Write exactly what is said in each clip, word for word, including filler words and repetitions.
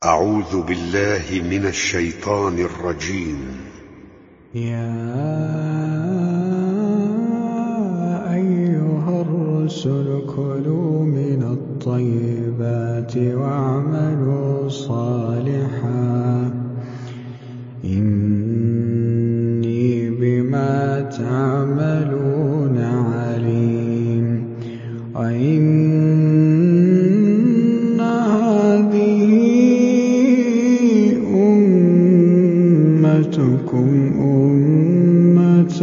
أعوذ بالله من الشيطان الرجيم. يا أيها الرسل كلوا من الطيبات واعملوا صالحا إني بما تعملون عليم. وإن هذه أمتكم أمة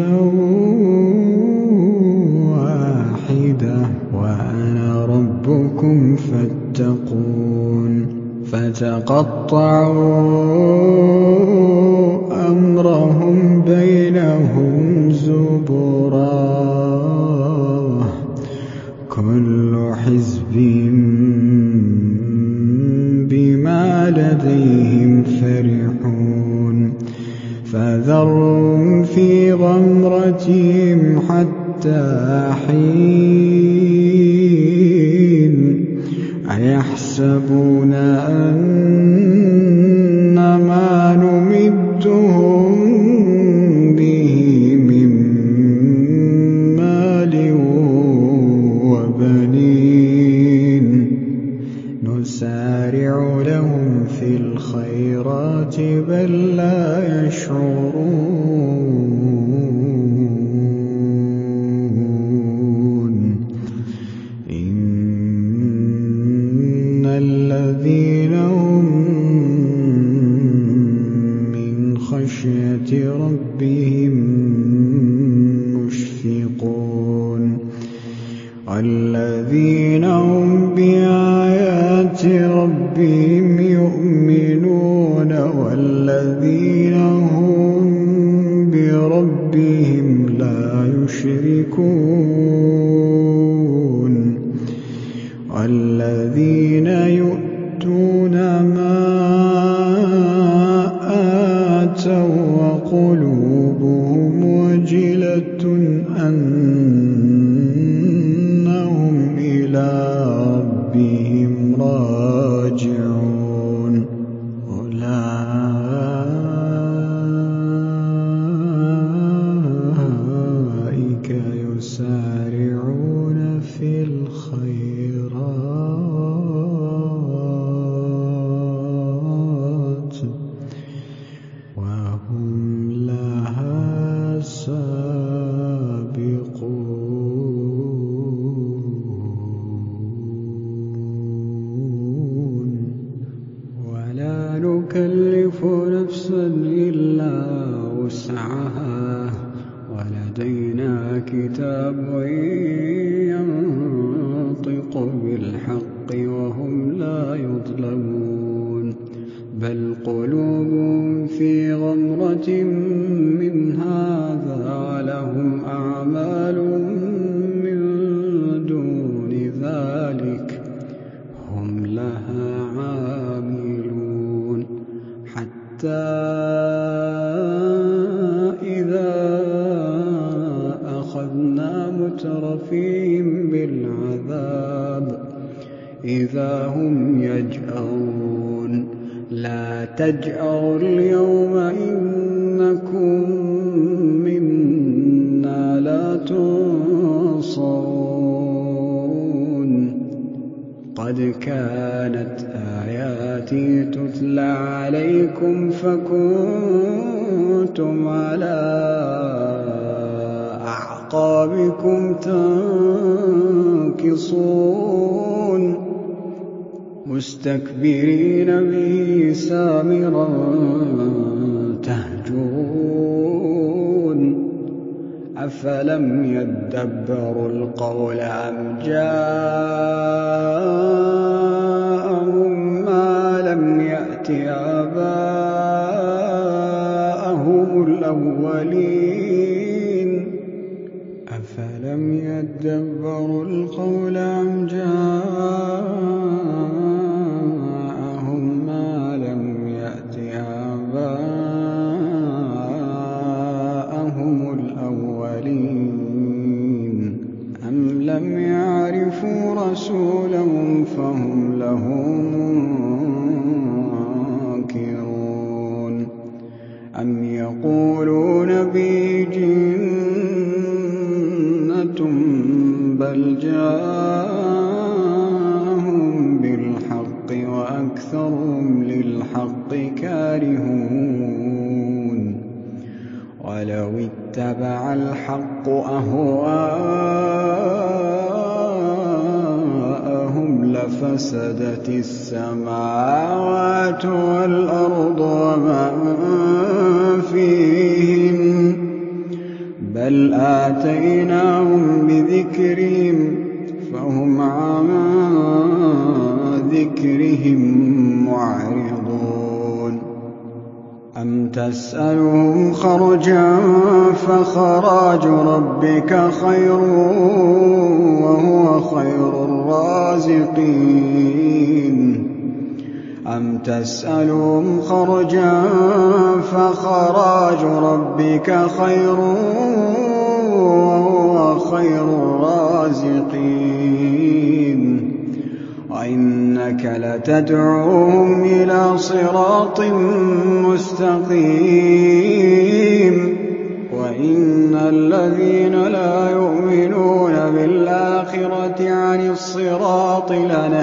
واحدة وأنا ربكم فاتقون. فتقطعوا أمرهم بينهم زبرا كل حزب بما لديهم فرحون. فذرهم في غمرتهم حتى حين أيحسبون أن ما نمدهم به من مال وبنين نسارع لهم في الخيرات بل لا يشعرون. إن الذين هم من خشية ربهم مشفقون والذين هم بآيات ربهم يؤمنون والذين هم بربهم لا يشركون والذين يؤتون ما آتوا وقلوبهم وجلة أنهم إلى ربهم راجعون. أولئك يسارعون في الخيرات وهم لها سابقون. ولا نكلف نفسا إلا وسعها ولدينا كتاب ينطق بالحق وهم لا يظلمون. بل قلوبهم في غمرة من هذا ولهم أعمال من دون ذلك هم لها عاملون. حتى إذا أخذنا مترفيهم بالعذاب إذا هم يجأرون. لا تجأروا اليوم إنكم منا لا تنصرون. قد كانت آياتي تتلى عليكم فكنتم على أعقابكم تنكصون مستكبرين به سامرا تهجرون. أفلم يدبروا القول أم جاءهم ما لم يأت آباءهم الأولين. أفلم يدبروا القول أم جاءهم ما لم يأت آباءهم الأولين أم لم يعرفوا رسولهم فهم له وأكثرهم للحق كارهون ولو اتبع الحق أهواءهم لفسدت السماوات والأرض وما فيهن بل آتيناهم بذكرهم فهم عن ذكرهم معرضون أم تسألهم خرجا فخراج ربك خير وهو خير الرازقين أم تسألهم خرجا فخراج ربك خير وهو خير الرازقين وإنك لتدعوهم إلى صراط مستقيم وإن الذين لا يؤمنون بالآخرة عن الصراط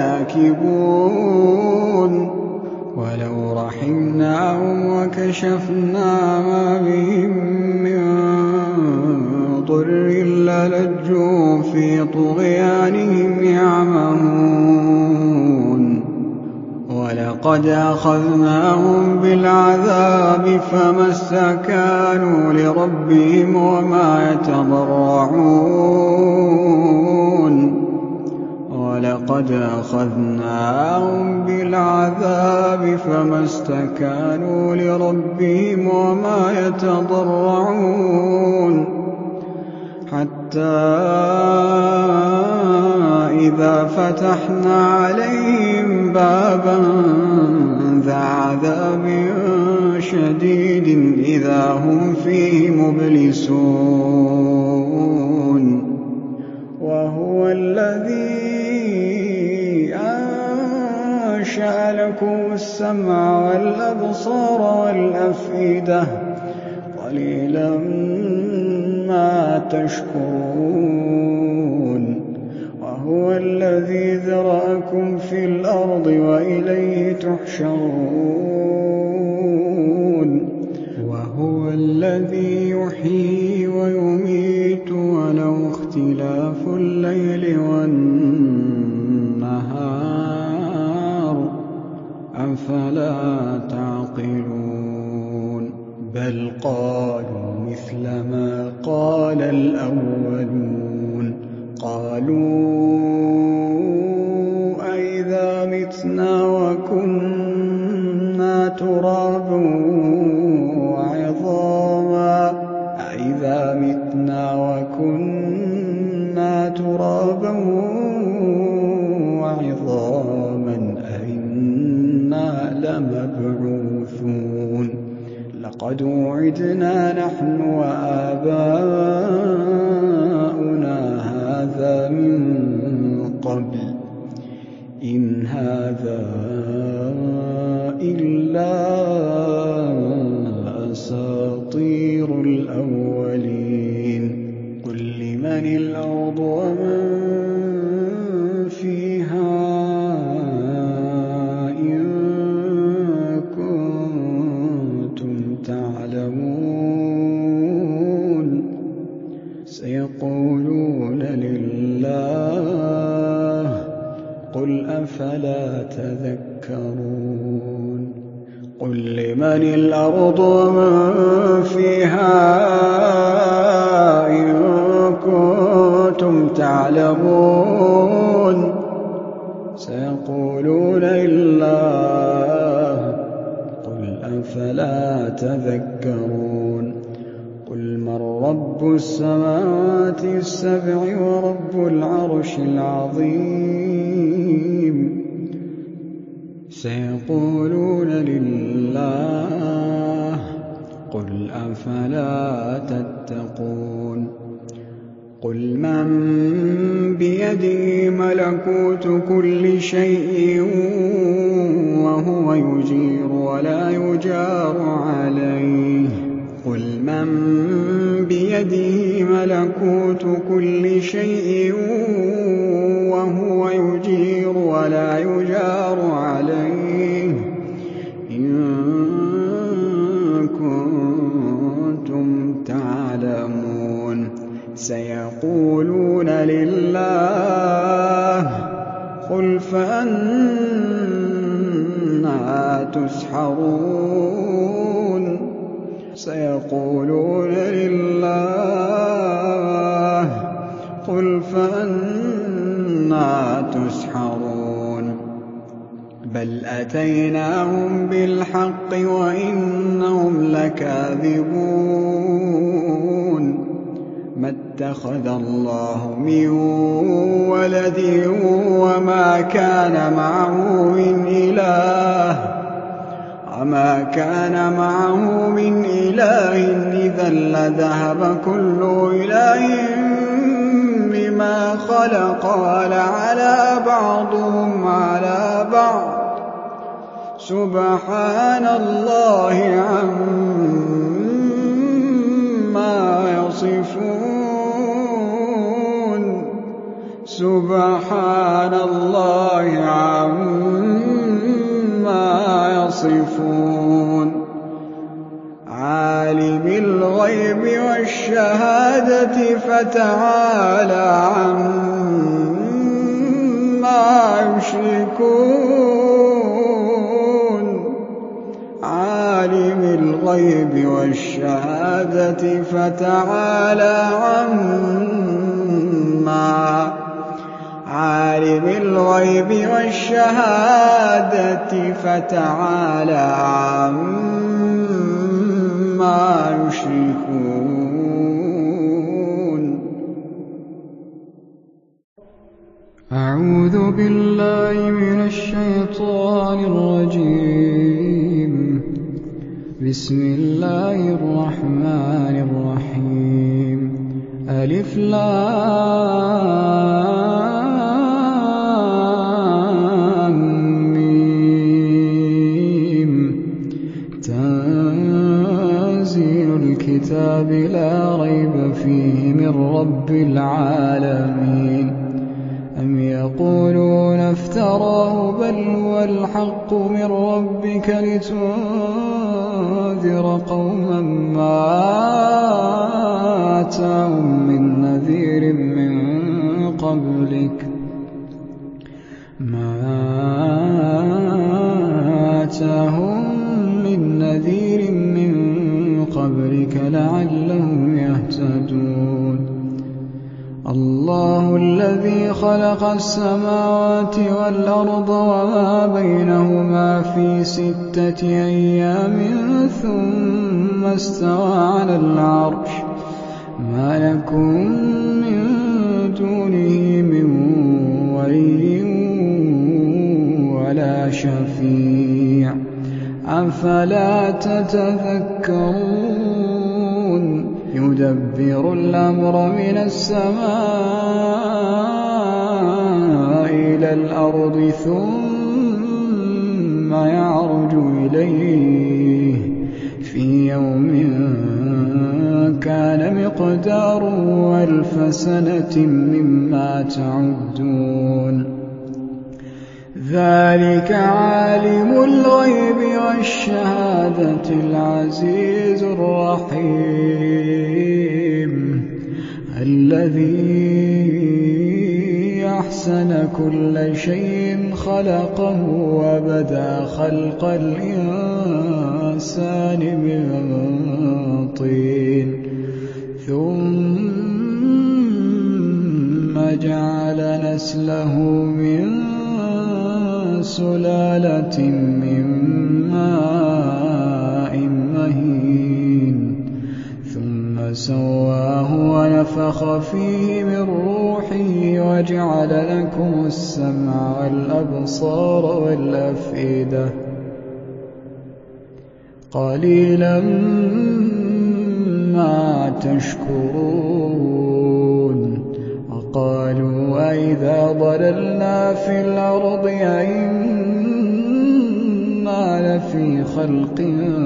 لناكبون ولو رحمناهم وكشفنا ما بهم من ضر للجوا في طغيانهم يعمهون ولقد أخذناهم بالعذاب فما استكانوا لربهم وما يتضرعون ولقد أخذناهم بالعذاب فما استكانوا لربهم وما يتضرعون حتى إذا فتحنا عليهم بابا ذا عذاب شديد إذا هم فيه مبلسون وهو الذي أنشأ لكم السمع والأبصار والأفئدة قليلا ما تشكرون وهو الذي ذرأكم في الأرض وإليه تحشرون وهو الذي يحيي ويميت وله اختلاف الليل والنهار أفلا تعقلون بل قالوا مثل ما قال الأولون قالوا أئذا متنا وكنا ترابا وعظاما أئذا متنا وكنا ترابا وعظاما أئنا لمبعوثون لقد وعدنا نحن وآباؤنا هذا من قبل إن هذا إلا أساطير الأولين قل لمن الأرض ومن فيها إن كنتم تعلمون سيقولون لله قل أفلا تذكرون قل لمن الأرض ومن فيها إن كنتم تعلمون سيقولون لله قل أفلا تذكرون قل من رب السماوات السبع ورب العرش العظيم سيقولون لله قل أفلا تتقون قل من بيده ملكوت كل شيء وهو يجير ولا يجار عليه قل من بيده ملكوت كل شيء وهو يجير ولا يجار عليه تسحرون سيقولون لله قل فأنى تسحرون بل أتيناهم بالحق وإنهم لكاذبون ما اتخذ الله من ولد وما كان معه من إله وما كان معه من إله إذا لذهب كل إله بما خلق ولعلى بعضهم على بعض سبحان الله عما يصفون سبحان الله عما يصفون عالم الغيب والشهادة فتعالى عما يشركون عالم الغيب والشهادة فتعالى عما عالم الغيب والشهادة فتعالى عما يشركون. أعوذ بالله من الشيطان الرجيم. بسم الله الرحمن الرحيم. ألف لام ميم. تنزيل الكتاب لا ريب فيه من رب العالمين. أم يقولون افتراه بل هو الحق من ربك لتنذر قوما ما آتاهم من نذير من قبلك ما آتاهم من نذير من قبلك لعلهم يهتدون. الله الذي خلق السماوات والأرض وما بينهما في ستة أيام ثم استوى على العرش ما لكم من دونه من ولي ولا شفيع أفلا تتذكرون. يدبر الأمر من السماء إلى الأرض ثم يعرج إليه في يوم كان مقداره ألف سنة مما تعدون. ذلك عالم الغيب والشهادة العزيز الرحيم الذي أحسن كل شيء خلقه وبدأ خلق الإنسان من طين ثم جعل نسله من سلالة من ماء مهين ثم سواه ونفخ فيه من روحه وجعل لكم السمع والأبصار والأفئدة قليلا ما تشكرون. وقالوا أئذا ضللنا في الأرض أئنا لفي خلق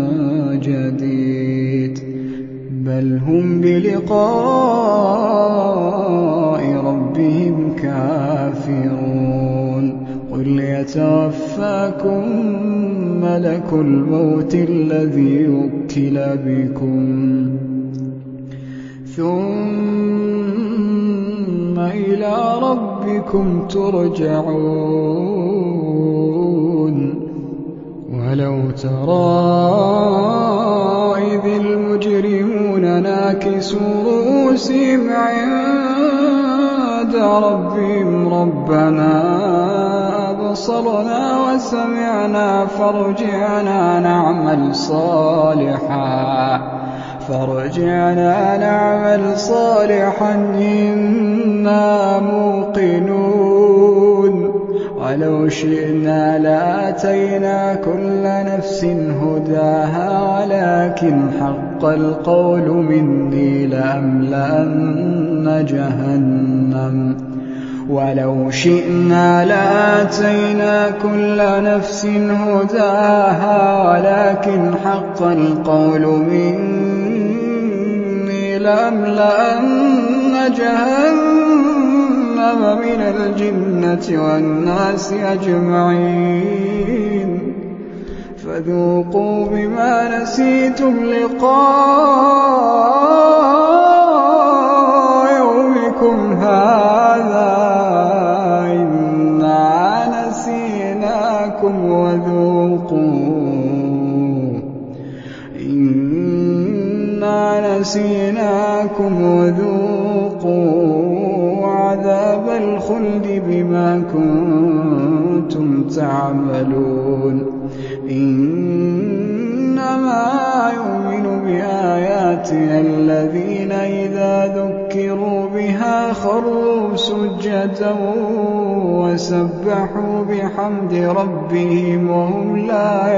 جديد بل هم بلقاء ربهم كافرون. قل يتوفاكم ملك الموت الذي وكل بكم ثم إلى ربكم ترجعون. ولو ترى إذ المجرمون ناكسوا رؤوسهم عند ربهم ربنا أبصرنا وسمعنا فارجعنا نعمل صالحا فارجعنا نعمل صالحا إنا موقنون ولو شئنا لآتينا كل نفس هداها ولكن حق القول مني لأملأن جهنم ولو شئنا لآتينا كل نفس هداها ولكن حق القول مني لأملأن جهنم من الجنة والناس أجمعين فذوقوا بما نسيتم لقاء يومكم هذا إنا نسيناكم وذوقوا إنا نسيناكم وذوقوا عذاب الخلد بما كنتم تعملون إنما يؤمن بآياتنا الذين إذا ذكروا بها خروا سجدا وسبحوا بحمد ربهم وهم لا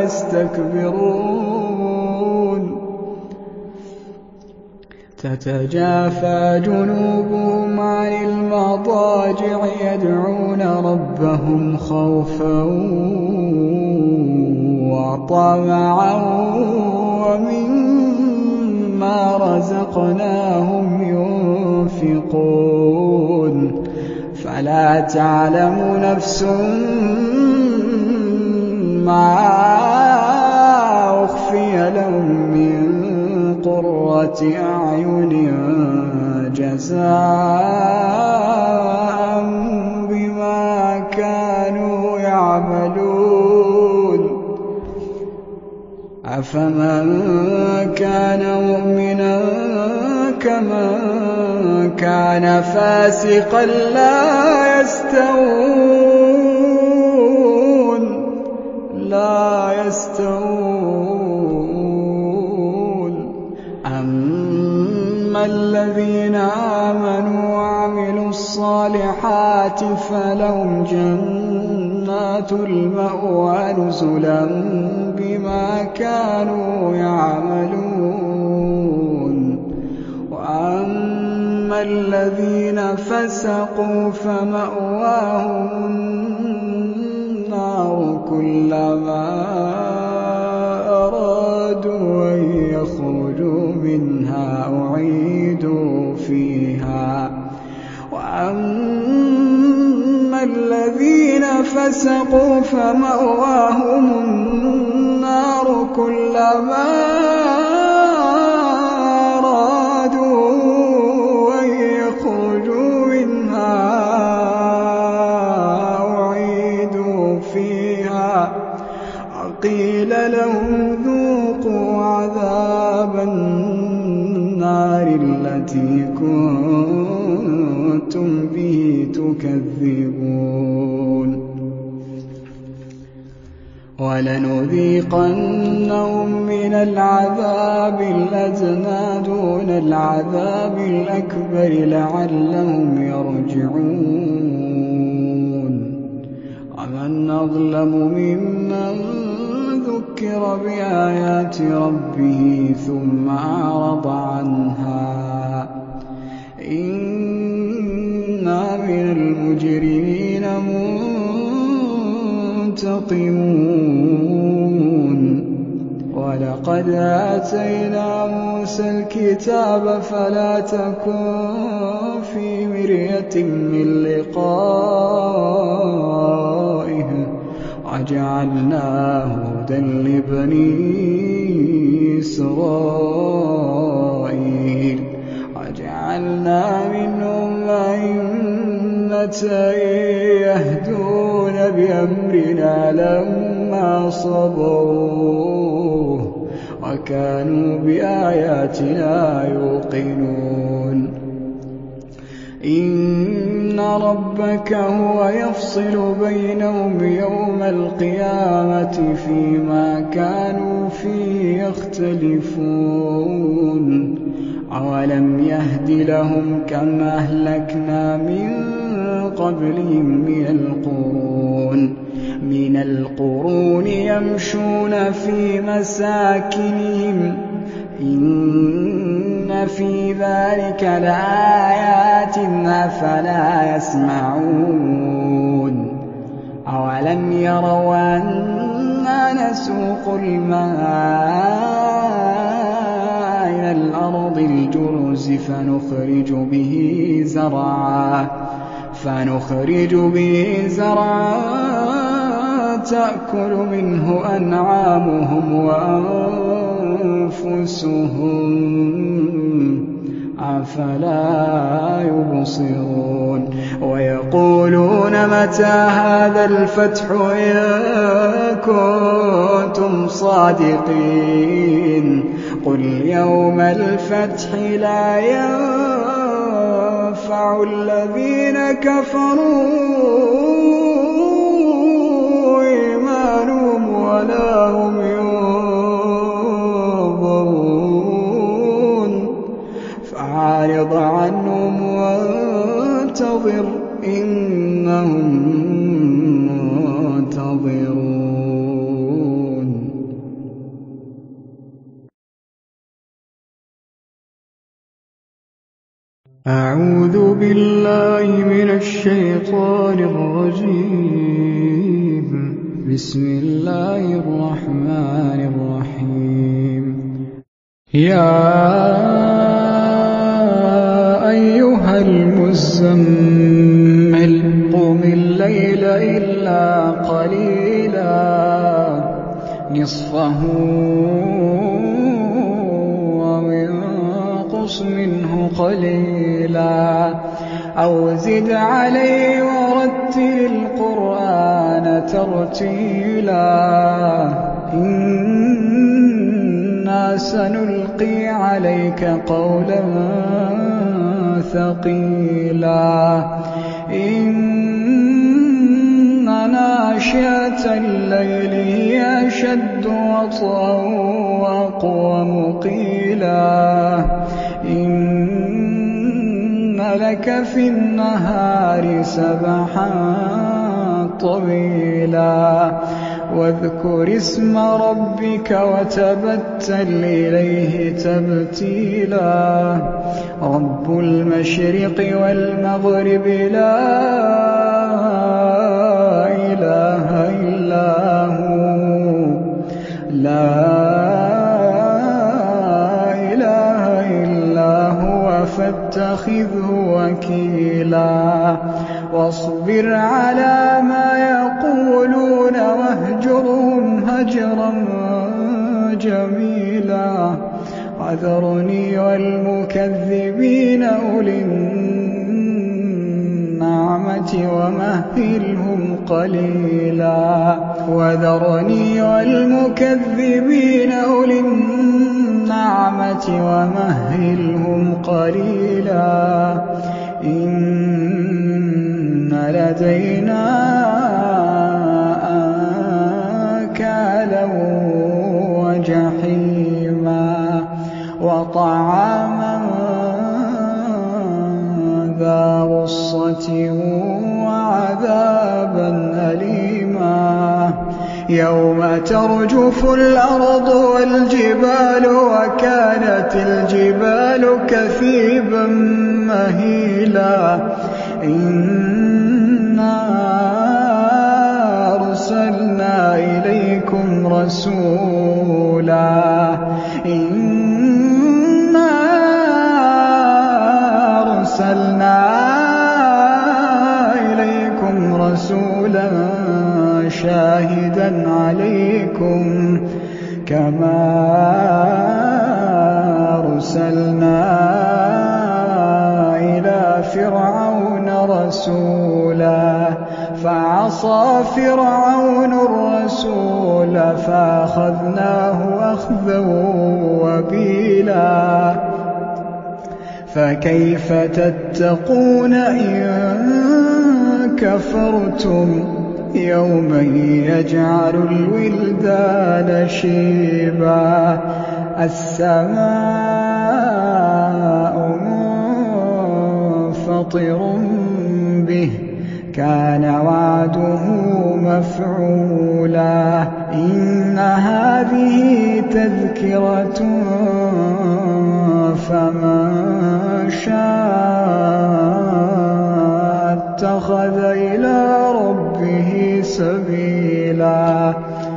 يستكبرون تتجافى جنوبهم عن المضاجع يدعون ربهم خوفا وطمعا ومما رزقناهم ينفقون فلا تعلم نفس ما أخفي لهم من قرة أعين جزاء بما كانوا يعملون أفمن كان مؤمنا كمن كان فاسقا لا يستوون لا يستوون أما الذين آمنوا وعملوا الصالحات فلهم جنات المأوى نزلا بما كانوا يعملون وأما الذين فسقوا فمأواهم النار كلما أرادوا أن يخرجوا منها أعيدوا فيها وأما الذين فسقوا فمأواهم النار كلما أرادوا أن يخرجوا منها أعيدوا فيها وقيل لهم ذوقوا عذاب النار التي كنتم به تكذبون ولنذيقنهم من العذاب الأدنى دون العذاب الأكبر لعلهم يرجعون ومن أظلم ممن ذكر بآيات ربه ثم أعرض عنها إنا من المجرمين منتقمون ولقد آتينا موسى الكتاب فلا تكن في مرية من لقائه وجعلناه هدى لبني إسرائيل وجعلنا منهم أئمة يهدون بأمرنا لما ما صبروا وكانوا بآياتنا يوقنون إن ربك هو يفصل بينهم يوم القيامة فيما كانوا فيه يختلفون أولم يهد لهم كم أهلكنا من قبلهم من القرون من القرون يمشون في مساكنهم إن في ذلك لآيات أفلا يسمعون أولم يروا أنا نسوق الماء إلى الأرض الجرز فنخرج به زرعا فنخرج به زرعا تأكل منه أنعامهم وأنفسهم أفلا يبصرون ويقولون متى هذا الفتح إن كنتم صادقين قل يوم الفتح لا ينفع الذين كفروا إيمانهم ولا هم ينظرون فأعرض عنهم وانتظر إنهم منتظرون. أعوذ بالله من الشيطان الرجيم. بسم الله الرحمن الرحيم. يا أيها المزمل قم الليل إلا قليلا نصفه أو انقص منه قليلا أو زد عليه ورتل القرآن ترتيلا إنا سنلقي عليك قولا ثقيلا إن ناشئة الليل هي أشد وطئا وأقوم قيلا إن لك في النهار سبحا طويلا واذكر اسم ربك وتبتل إليه تبتيلا رب المشرق والمغرب لا إله إلا هو لا إله إلا هو فاتخذه وكيلا واصبر على ما يقولون واهجرهم هجرا جميلا وذرني والمكذبين أولي النعمة ومهلهم قليلا وذرني والمكذبين أولي النعمة ومهلهم قليلا إن لدينا أنكالا وجحيما وطعاما ذا غصة وعذابا أليما يوم ترجف الأرض والجبال وكانت الجبال كثيبا مهيلا إنا أرسلنا إليكم رسولا إنا أرسلنا إليكم رسولا شاهدا عليكم كما أرسلنا إلى فرعون رسولا فعصى فرعون الرسول فأخذناه أخذا وبيلا فكيف تتقون إن كفرتم يوما يجعل الولدان شيبا السماء منفطر به كان وعده مفعولا إن هذه تذكرة فمن شاء اتخذ إلى ربه سبيلا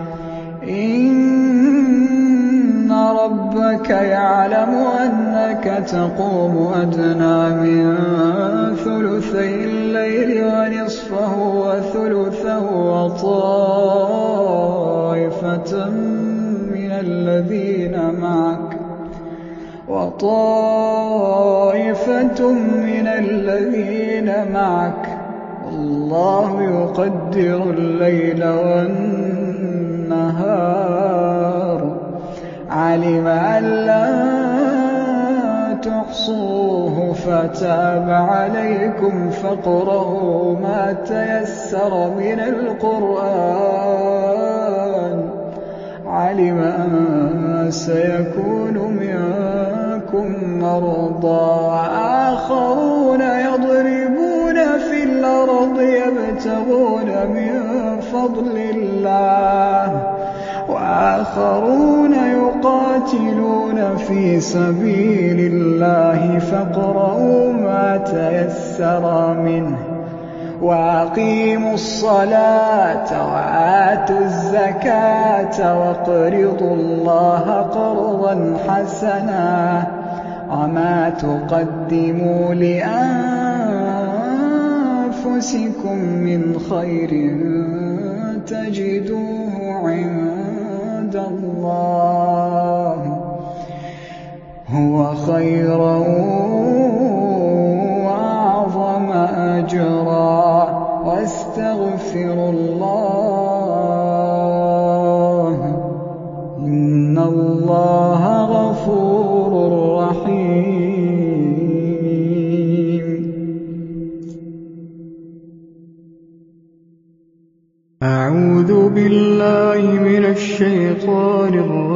إن ربك يعلم أنك تقوم أدنى من ثلثي الليل ونصفه وثلثه وطائفة من الذين معك وطائفة من الذين معك الله يقدر الليل والنهار علم أن لا تحصوه فتاب عليكم فاقرؤوا ما تيسر من القرآن علم أن سيكون منكم مرضى وآخرون يضربون في الأرض يبتغون من فضل الله وآخرون يقاتلون في سبيل الله فاقرؤوا ما تيسر منه وأقيموا الصلاة وآتوا الزكاة واقرضوا الله قرضا حسنا وما تقدموا لأنفسكم من خير تجدوه عند الله هو خيرا وأعظم أجرا واستغفروا الله إن الله غفور رحيم. أعوذ بالله من الشيطان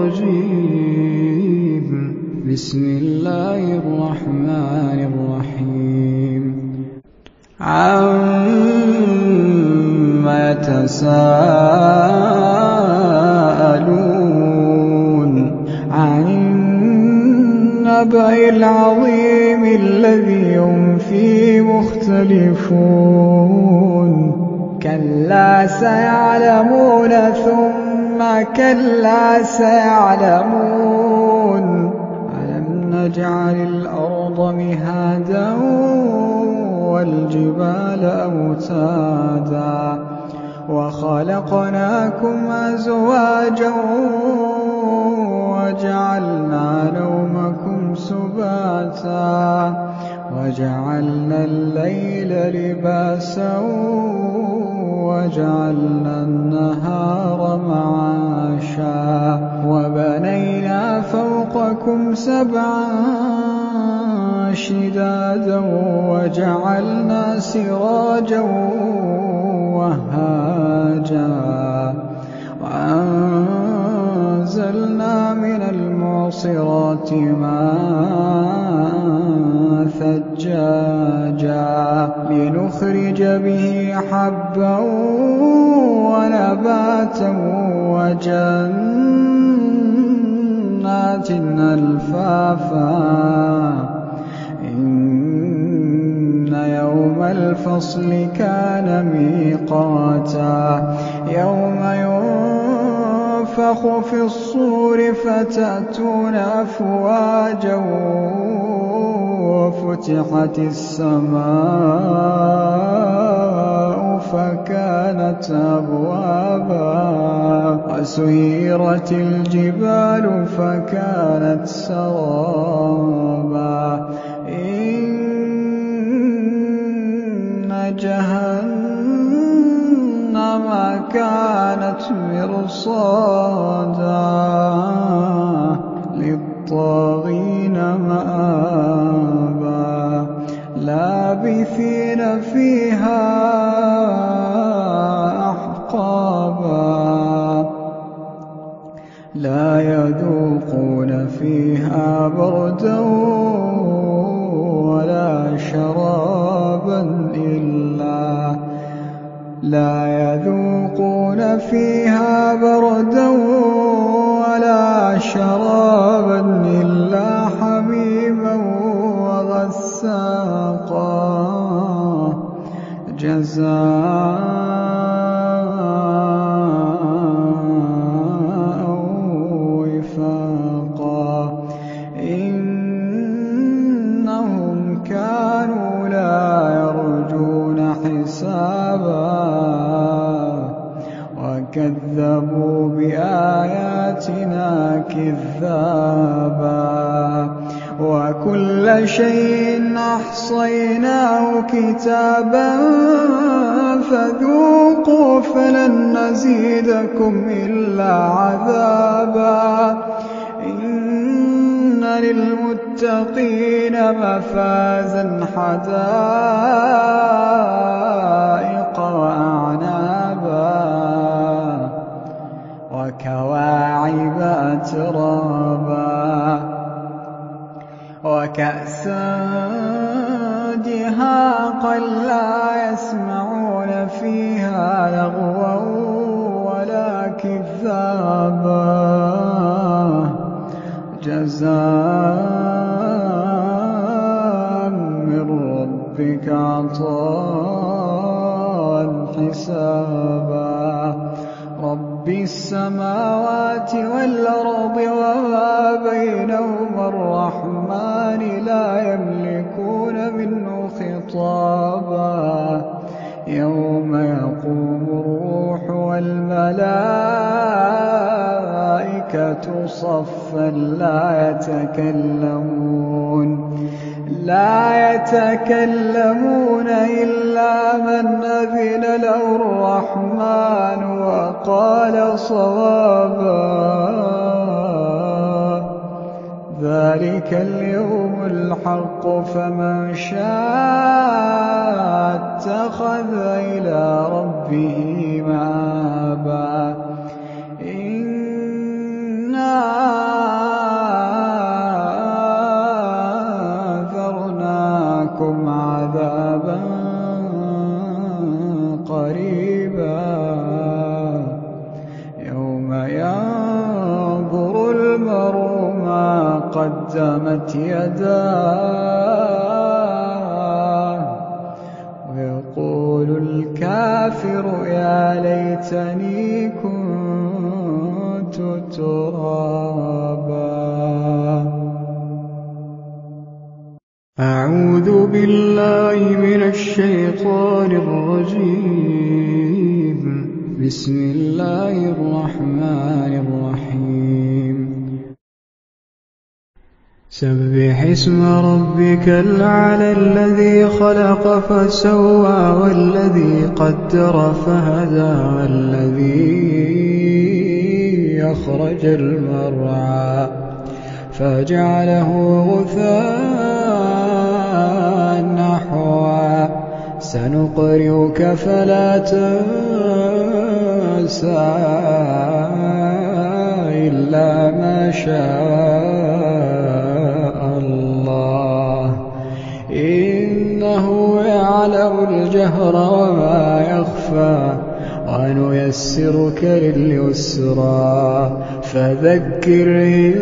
الرجيم. بسم الله الرحمن الرحيم. عما يتساءلون عن النبأ العظيم الذي هم فيه مختلفون كلا سيعلمون ثم كلا سيعلمون ألم نجعل الأرض مهادا والجبال أوتادا وخلقناكم أزواجا وجعلنا نومكم سباتا وجعلنا الليل لباسا وجعلنا النهار معاشا وبنينا فوقكم سبعا شدادا وجعلنا سراجا وهاجا وأنزلنا من المعصرات ماء ثجاجا لنخرج به حبا ونباتا وجنات ألفافا إن يوم الفصل كان ميقاتا يوم ينفخ في الصور فتأتون أفواجا وفتحت السماء فكانت أبوابا وسيرت الجبال فكانت سرابا إن جهنم ما كانت مرصادا للطاغين مآبا لابثين فيها أحقابا لا يذوقون فيها بردا ولا شرابا إلا لا يذوقون فيها بردا ولا شرابا إلا حميما وغساقا جزاء وفاقا إنهم كانوا لا يرجون حسابا وكذبوا بآياتنا كذابا وكل شيء أحصيناه كتابا فذوقوا فلن نزيدكم إلا عذابا إن للمتقين مفازا حدائق وأعنابا وكواعب أترابا وكأسا دهاقا لا يسمعون فيها لغوا ولا كذابا جزاء من ربك عطاء حسابا رب السماوات والأرض وما بينهما الرحمن لا يملكون منه خطابا يوم يقوم الروح والملائكة صفا لا يتكلمون لا يتكلمون إلا من أذن له الرحمن وقال صوابا ذلك اليوم الحق فمن شاء اتخذ إلى ربه مآبا إنا أنذرناكم عذابا قريبا يوم ينظر المرء ما قدمت يداه ويقول الكافر يا ليتني كنت ترابا أعوذ بالله من الشيطان الرجيم بسم الله الرحمن الرحيم سبح اسم ربك الأعلى الذي خلق فسوى والذي قدر فهدى والذي أخرج المرعى فجعله غثاء نحوا سنقرئك فلا تنسى إلا ما شاء الله إنه يعلم الجهر وما يخفى ونيسرك لليسرى فذكر إن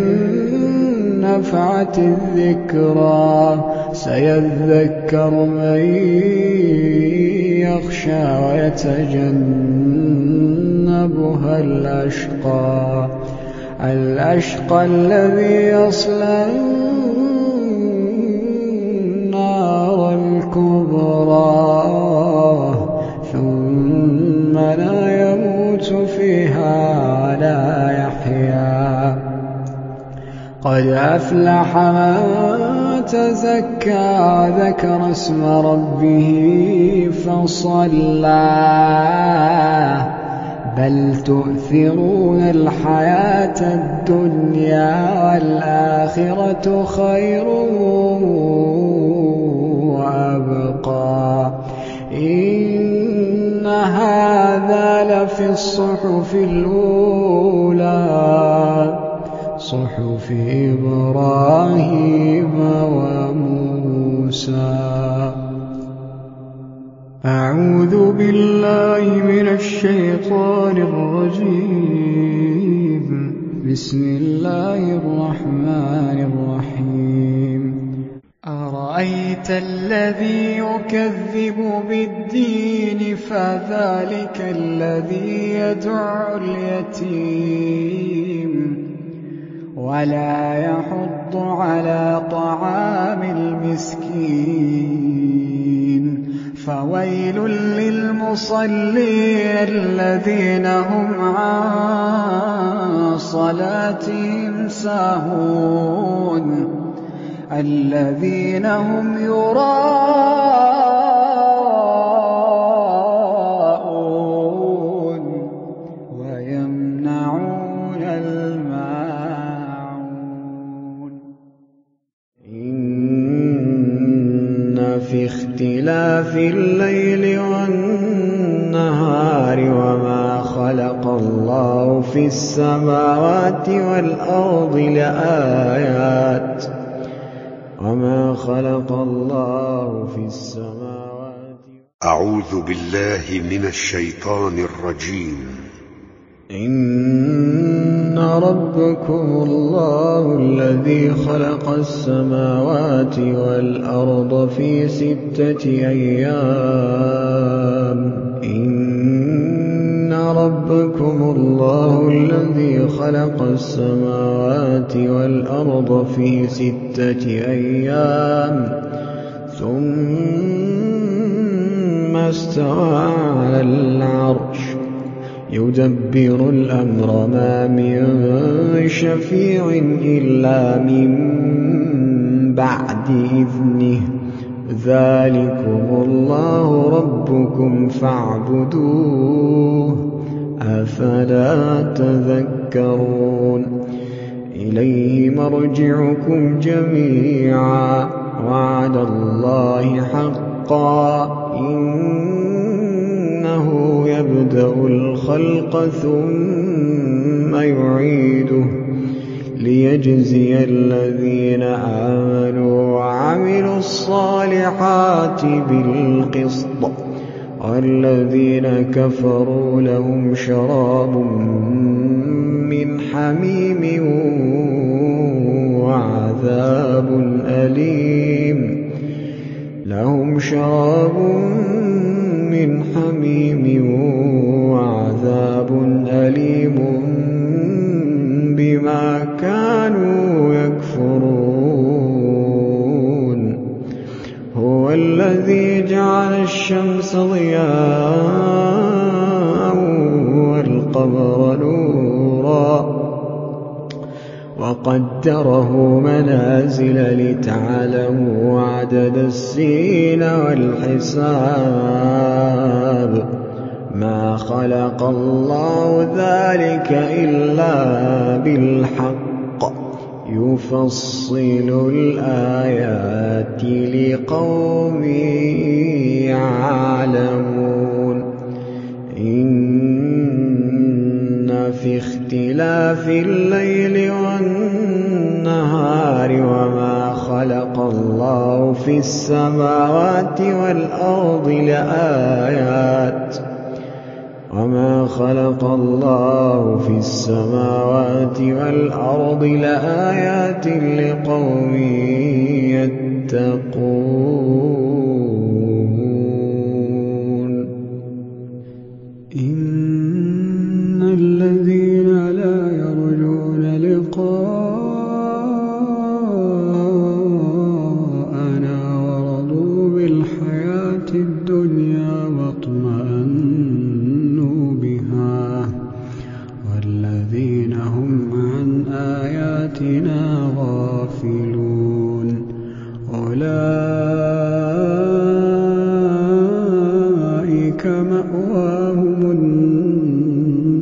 نفعت الذكرى سيذكر من يخشى ويتجنبها الأشقى الأشقى الذي يصلى النار الكبرى ثم لا يموت فيها ولا يحيا قد أفلح من تزكى ذكر اسم ربه فصلى بل تؤثرون الحياة الدنيا والآخرة خير وأبقى إن هذا لفي الصحف الأولى صحف إبراهيم وموسى. أعوذ بالله من الشيطان الرجيم. بسم الله الرحمن الرحيم. أرأيت الذي يكذب بالدين فذلك الذي يدع اليتيم ولا يحض على طعام المسكين فويل للمصلين الذين هم عن صلاتهم ساهون الذين هم يراءون ويمنعون الماعون. إن في اختلاف الليل والنهار وما خلق الله في السماوات والأرض لآيات وما خلق الله في السماوات. أعوذ بالله من الشيطان الرجيم. إن ربكم الله الذي خلق السماوات والأرض في ستة أيام. إن ربكم الله الذي خلق السماوات والأرض في ستة أيام ثم استوى على العرش يدبر الأمر ما من شفيع إلا من بعد إذنه ذلكم الله ربكم فاعبدوه أفلا تذكرون. إليه مرجعكم جميعا وعد الله حقا إنه يبدأ الخلق ثم يعيده ليجزي الذين آمنوا وعملوا الصالحات بالقسط والذين كفروا لهم شراب من حميم وعذاب أليم لهم شراب من حميم وعذاب أليم بما كانوا يكفرون. هو الذي جعل الشمس ضياء والقمر نورا وقدره منازل لتعلموا عدد السنين والحساب ما خلق الله ذلك إلا بالحق يفصل الآيات لقوم يعلمون. إن في اختلاف الليل والنهار وما خلق الله في السماوات والأرض لآيات وما خلق الله في السماوات والأرض لآيات لقوم يتقون. إن الذين لا يرجون لقاءنا ورضوا بالحياة الدنيا واطمأنوا بها والذين هم عن آياتنا غافلون أولئك مأواهم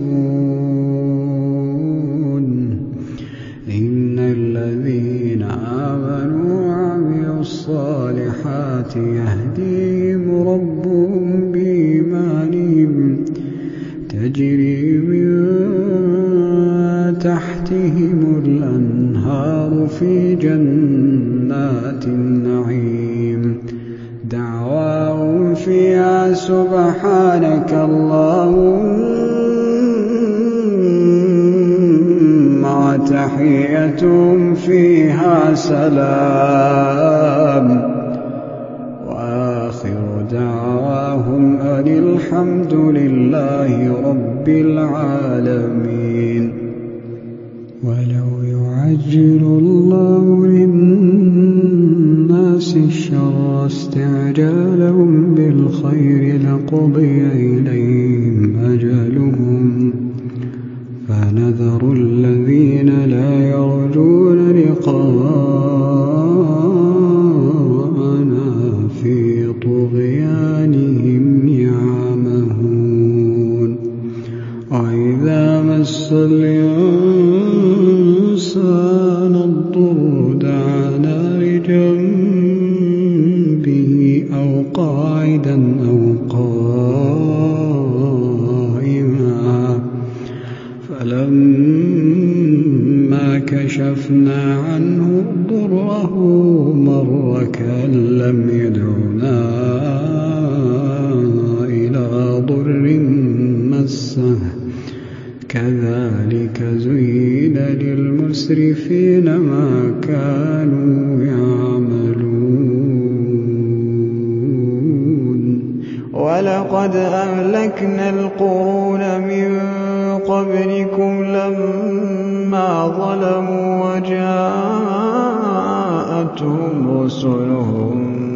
إن الذين آمنوا وعملوا الصالحات يهديهم ربهم بإيمانهم تجري من تحتهم الأنهار في جنات النعيم دعواهم فيها سبحانك اللهم وتحيتهم فيها سلام وآخر دعواهم أن الحمد لله رب العالمين. ولو يعجل الله للناس الشر استعجالهم بالخير لقضي إليهم أجلهم فنذر الذين لا يرجون لقاءنا في طغيانهم يعمهون. وإذا مس الإنسان الضر دعانا لجنبه أو قاعدا أو قائما فلما كشفنا عنه ضره مر كأن لم يدعنا إلى ضر مسه كذلك زين للمسرفين ما كانوا يعملون. ولقد أهلكنا القرون من قبلكم لما ظلموا وجاءتهم رسلهم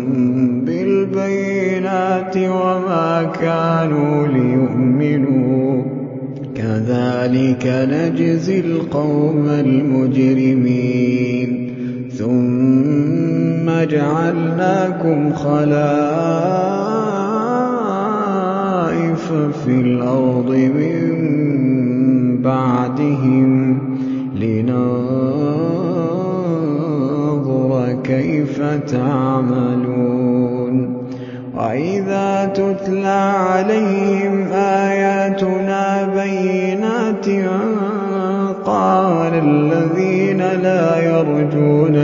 بالبينات وما كانوا ليؤمنوا كذلك نجزي القوم المجرمين. ثم جعلناكم خلائف في الأرض من بعدهم لننظر كيف تعملون. وإذا تتلى عليهم آياتنا بينات قال الذين لا يرجون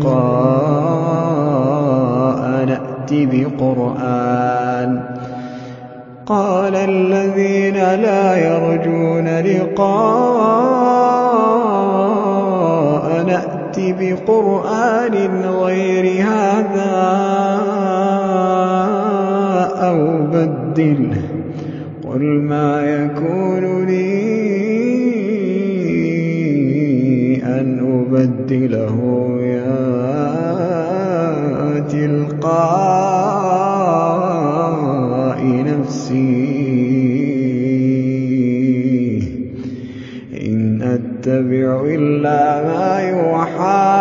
لقاء نأتي بقرآن قال الذين لا يرجون لقاء نأتي بقرآن غير هذا أو بدله قل ما يكون لي أن أبدله يا تلقاء نفسي إن أتبع إلا ما يوحى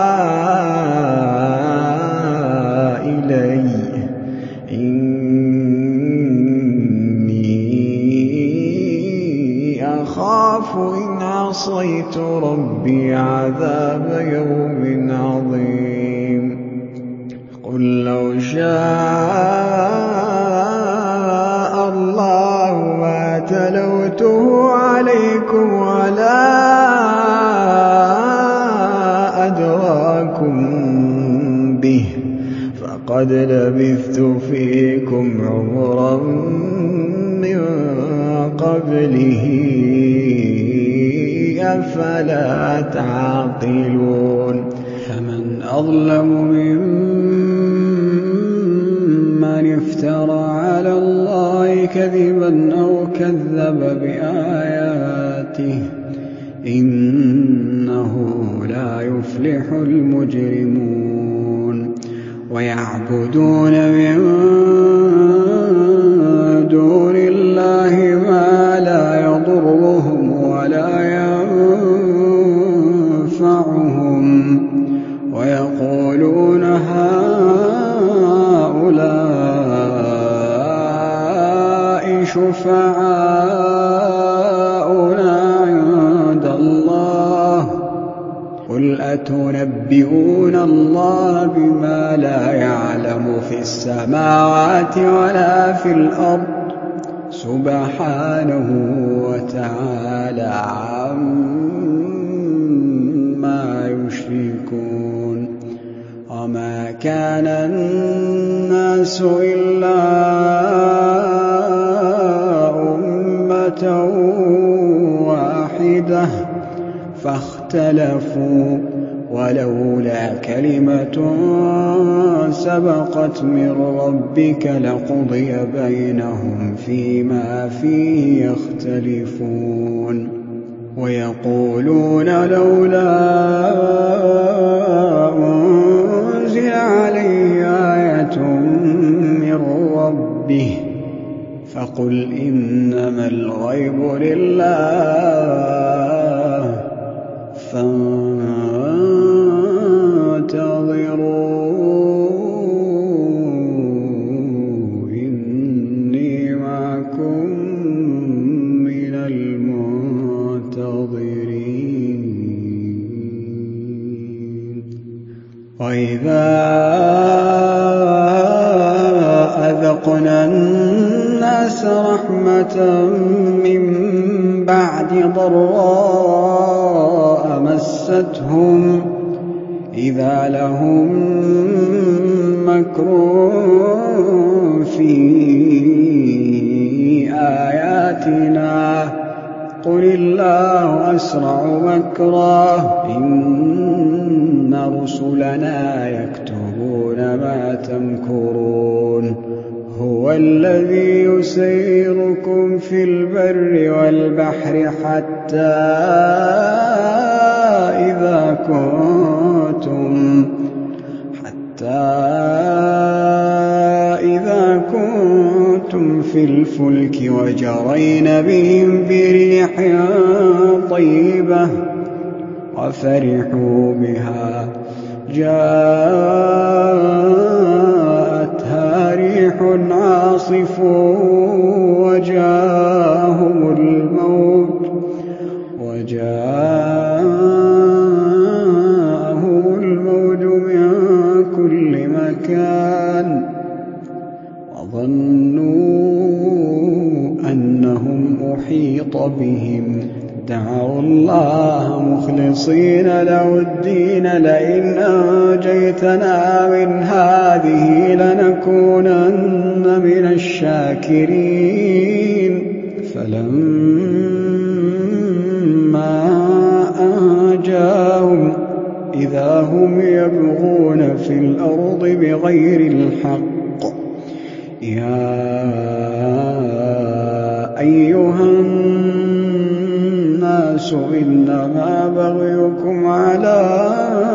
إلي أخاف إن عصيت ربي عذاب يوم عظيم. قل لو شاء الله ما تلوته عليكم ولا أدراكم به فقد لبثت فيكم عمرا من قبله أفلا تعقلون. فمن أظلم ممن افترى على الله كذبا أو كذب بآياته إنه لا يفلح المجرمون. ويعبدون من دون الله ما لا يضرهم ولا ينفعهم ويقولون هؤلاء شفعاؤنا أفتنبئون الله بما لا يعلم في السماوات ولا في الأرض سبحانه وتعالى عما يشركون. وما كان الناس إلا أمة واحدة فاختلفوا ولولا كلمة سبقت من ربك لقضي بينهم فيما فيه يختلفون. ويقولون لولا أنزل عليه آية من ربه فقل إنما الغيب لله فانتظروا إني معكم من المنتظرين. وإذا أذقنا الناس رحمة من بعد ضراء مستهم إذا لهم مكر في آياتنا قل الله أسرع مكرا إن رسلنا يكتبون ما تمكرون. هو الذي يسيركم في البر والبحر حتى إذا كنتم حتى إذا كنتم في الفلك وجرين بهم بريح طيبة وفرحوا بها جاءتها ريح عاصف وجاءهم الموت وجاءهم الموت من كل مكان وظنوا أنهم أحيط بهم دعوا الله مخلصين له الدين لئن أنجيتنا من هذه لنكونن من الشاكرين. فلما أنجاهم إذا هم يبغون في الأرض بغير الحق يا أيها الناس إنما بغيكم على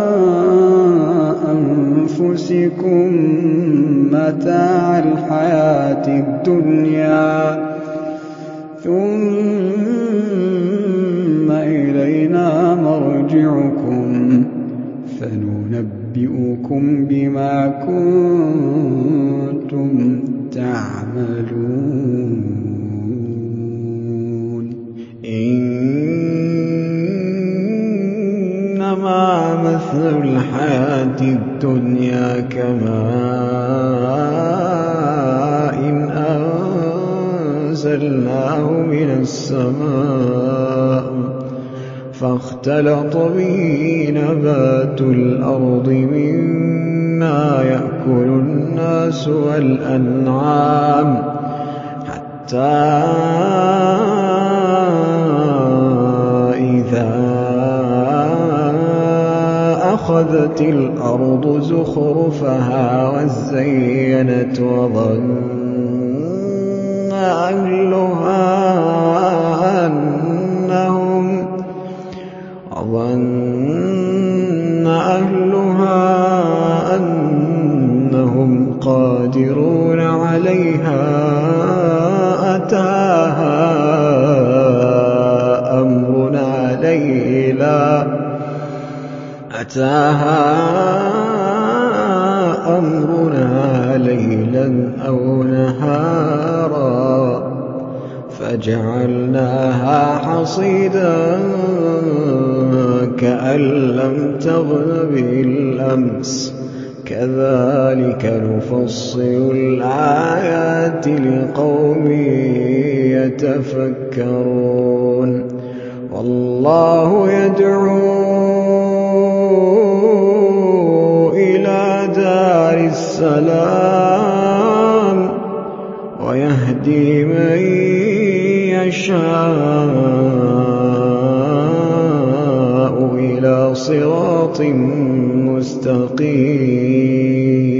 أنفسكم متاع الحياة الدنيا ثم إلينا مرجعكم فننبئكم بما كنتم تعملون. إنما مثل الحياة الدنيا كماء إن أنزلناه من السماء فاختلط به نبات الأرض مما يأكل الناس والأنعام حتى إذا أخذت الأرض زخرفها وزينت وظن أهلها أنهم وظن أهلها أنهم قادرون عليها أتاها أمرنا ليلا أتاها أمرنا ليلا أو نهارا فجعلناها حصيدا كأن لم تغن بالأمس كذلك نفصل الآيات لقوم يتفكرون والله يدعو إلى دار السلام ويهدي من يشاء إلى صراط مستقيم